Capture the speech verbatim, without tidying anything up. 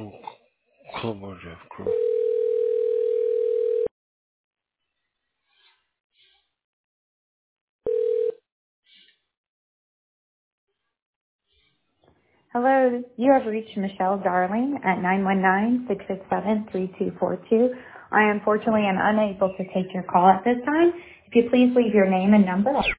Come on, Jeff Crew. Hello, you have reached Michelle Darling at nine one nine, six six seven, three two four two. I unfortunately am unable to take your call at this time. If you please leave your name and number.